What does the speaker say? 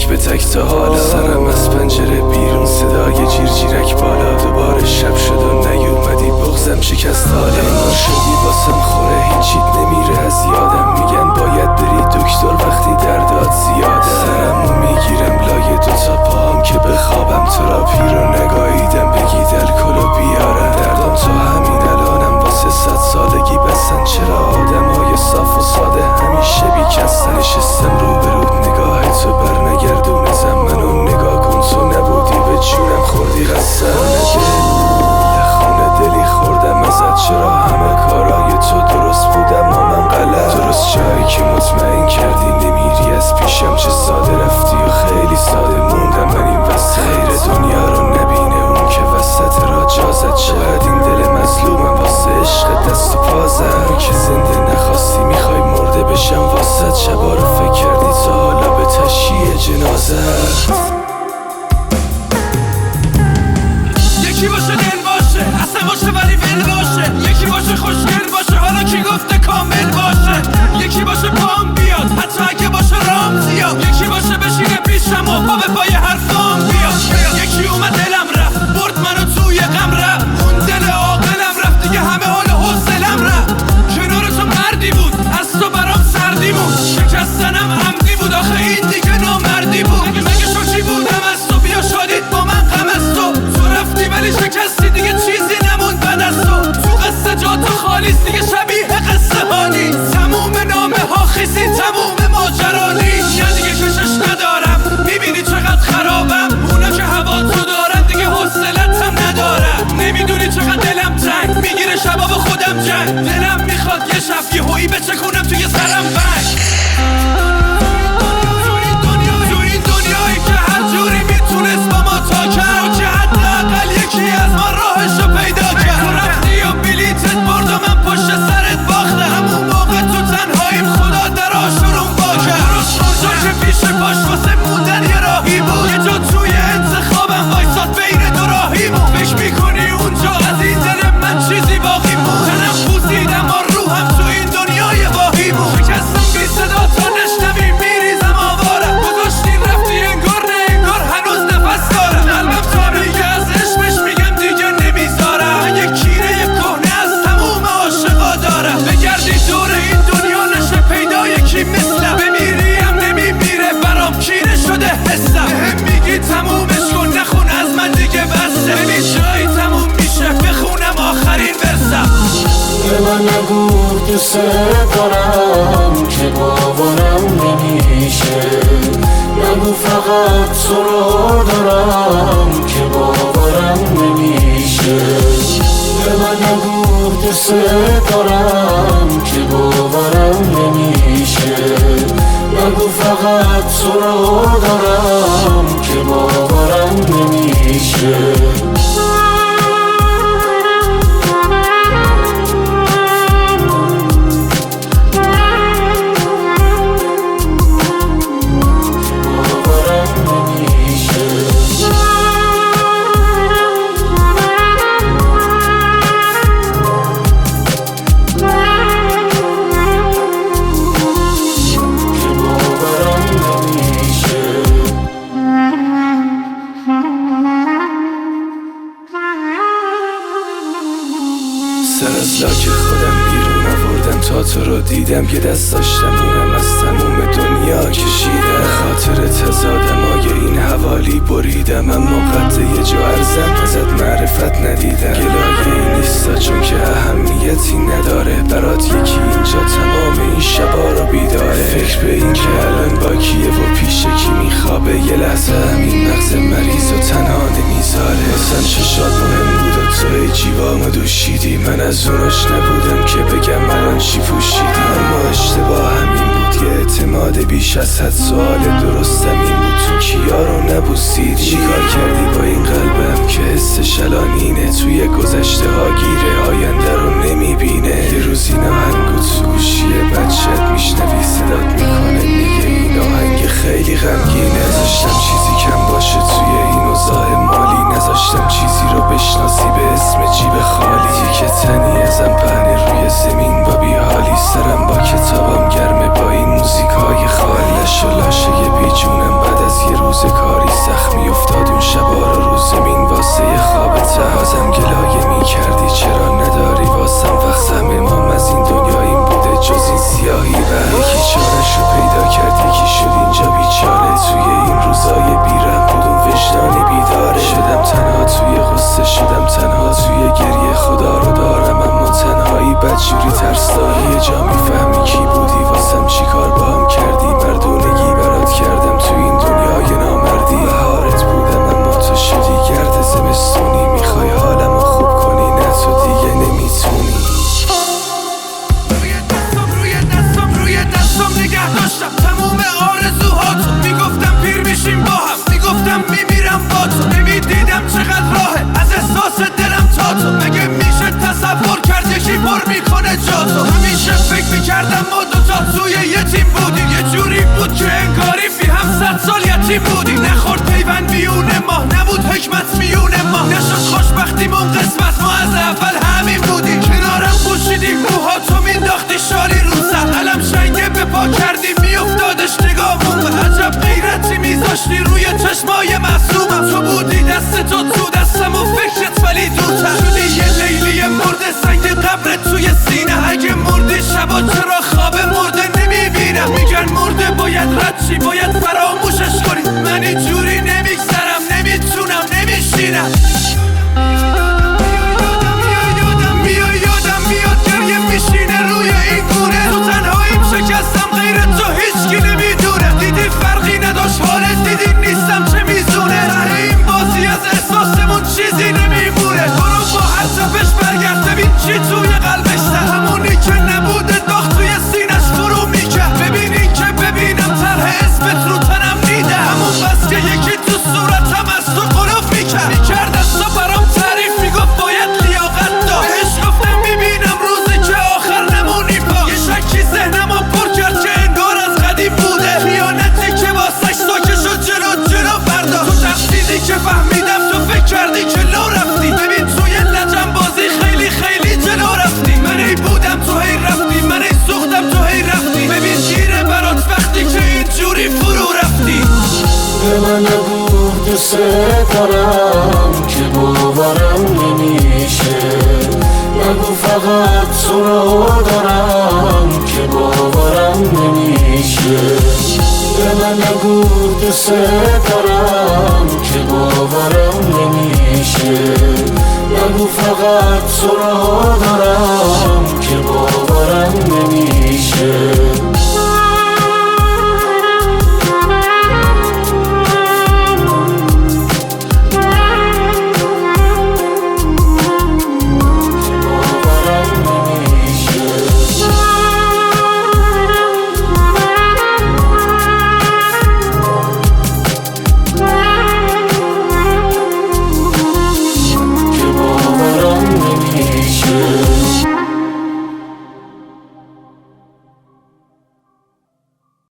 تک به تک تا حالا. سرم از پنجره بیرون، صدای جیرجیرک بالا. دوباره شب شد و نیومدی، بغضم شکست حالا. انگار شدی واسم خوره، هیچیت نمیره از یادم. میگن باید بری دکتر وقتی دردات زیاده. سرمو میگیرم لای دوتا پاهم که بخوابم. تراپی رو نگاهیدم بگید الکلو بیارم. دردم تا همین الانم واسه 100 سالگی بسن. چرا آدمای صاف و ساده همیشه بیکستن؟ نشستم رو به رود، نگاه تو بر نگردونه منو نگاه کن. تو نبودی به جونم خوردی قسم. یه خونه دلی خوردم ازت، چرا همه کارای تو درست بودم و من غلط؟ درست جایی که مطمئن کردی نمیری از پیشم. چه ساده رفتی و خیلی ساده موندم من این وسط. خیر دنیا رو نبینه اون که وسط را جازت. چقدر این دل مظلومم واسه عشق دست و پازم. که زنده نخواستی میخوای مرده بشم واسط. شبا رو فکر کردی تا حالا به تشییع جنازت؟ یکی باشه دل باشه، اصلا باشه ولی ول باشه. یکی باشه خوشگل باشه، حالا کی گفته کامل باشه. یکی باشه پام بیاد حتی اگه باشه رام زیاد. یکی باشه بشینه پیشم و پا به پای حرفام بیاد. یکی اومد دلم رفت، برد منو توی غم رفت. اون دل عاقلم رفت دیگه، همه حال حوصلم رفت. کنار تو مردی بود، از تو برام سردی بود. شکستنم عمدی بود، آخه این دیگه نامردی بود. مگه شوچی بودم از تو، بیا شادید با من غم از تو. تو رفتی ولی شکستی دیگه، چیزی نموند بعد از تو. تو قصه جا تو خالیست دیگه، شبیه قصه حالی. تموم نامه ها خیسی، تموم ماجرانی. یا دیگه کشش ندارم، میبینی چقدر خرابم. اونا که هوا تو دارن دیگه حوصلتم ندارم. نمیدونی چقدر دلم تنگ میگیره شبا با خودم جنگ. دلم میخواد یه شب یه هویی بچکونم توی سرم بنگ. تو این دنیایی که هر جوری میتونست با ما تا کرد، که حداقل یکی از ما راهشو پیدا کرد. تو رفتی و بلیتت برد و من پشت سرت باختم. همون موقع تو تنهاییم خدا در آشورون با کرد. اونجا که پیش پاش واسه موندن یه راهی بود، یه جا توی انتخابم وایساد بین دو راهی بود. فکر میکنی اونجا از این دل من چیزی باقی بود؟ تنم پوسیدم و روحم تو این دنیای واهی بود. شکستم بی صدا تا نشنوی میریزم آوارم. گذاشتی رفتی انگار نه انگار هنوز نفس دارم. قلبم تا میگه از عشقش میگم دیگه نمیذارم. من یک کینه کهنه از تموم عاشقا دارم. بگردی دور این دنیا نشه پیدا یکی مثلم. بمیریم نمیمیره برام کینه شده حسم. بهم میگی تمومش کن نخون از من دیگه بسه. ببین جایی تموم میشه بخونم آخرین ورسم. به من نگو دوست دارم که باورم نمیشه. نگو فقط تو رو دارم که باورم نمیشه. به من نگو دوست دارم که باورم نمیشه. نگو فقط تو رو دارم که باورم نمیشه. سر از لاک خودم بیرون آوردم تا تو رو دیدم. یه دست داشتم اونم از تموم دنیا کشیدم. خاطر تزادمای این حوالی بریدم. اما قد یه جو ارزم ازت معرفت ندیدم. گلایه این نیستا چون که اهمیتی نداره. برات یکی اینجا تمام این شبا رو بیداره. فکر به این که الان با کیه و پیش کی میخوابه. یه لحظه همین مغز مریض و تنها نمیذاره. واسم چشات مهم بود و تو ای جیوامو دوشیدی. من از اوناش نبودم که بگم الان چی پوشیدی. اما اشتباه همین بود که اعتماد بیش از حد. سوال درستم این بود تو کیا رو نبوسید. چیکار کردی با این قلبم که حسش الان اینه. توی گذشته ها گیره آینده رو نمیبینه. یه روز این آهنگو تو گوشی بچت میشنوی صدات میکنه میگه این آهنگ خیلی غمگینه. نذاشتم چیزی کم باشه توی این اوضاع مالی. نذاشتم چیزی رو بشناسی به اسم جیب خالی. که تنی ازم پهنه روی زمین با بیحالی. سرم با کتابم گرمه با این موزیک های خالی. لاشه بی جونم بعد از یه بودی نخورد پیوند میون ما، نبود حکمت میون ما، نشد خوشبختیمون قسمت، ما از اول همین بودیم. کنارم پوشیدیم موهاتو مینداختی شالی رو سر، علم شنگه به پا کردیم میافتادش نگاهمون، و عجب غیرتی میذاشتی روی چشمای معصومم. تو بودی دست تو دستم و فکرت ولی دورتر شدی، یه لیلی مرده سنگ قبرت توی سینه. اگه مردی شبا چرا خواب مرده نمیبینم؟ میگن مرده باید رد چی، باید فراموشش کنی. من اینجوری نمیگذرم، نمیتونم، نمیشینم. یادم میاد گریه میشینه روی این گونه، تو تنهاییم شکستم غیر تو هیچکی نمیدونه. دیدی فرقی نداشت حالت، دیدی نیستم چه میزونه. ره این بازی از احساسمون چیزی نمیمونه. برو با هر تپش برگرد ببین چی توی قلبش ده، همونی که نبوده داغ توی سینش فرو میکرد. ببین این که ببینم طرح اسمت رو تنم میده، همون بس که یکی تو صورتم از تو قلوف میکرد از تو برام تعریف میگفت باید لیاقت دار. بهش گفتم میبینم روزی که آخر نمونی پا، یه شکی ذهنمو پر کرد که انگار از قدیم بوده. خیانتی که واسش ساکه شد جلو برداشت. تو تفسیدی که فهمیدم تو فکر کردی که لو رفتی. ببین توی لجن بازی خیلی خیلی جلو رفتی. من ای بودم تو هی رفتی، من ای سوختم تو هی رفتی. ببین گیره برات وقتی که اینجوری فرو رفتی. به من نگو دوست دارم که باورم نمیشه، نگو فقط تو رو دارم که باورم نمیشه. به من نگو دوست دارم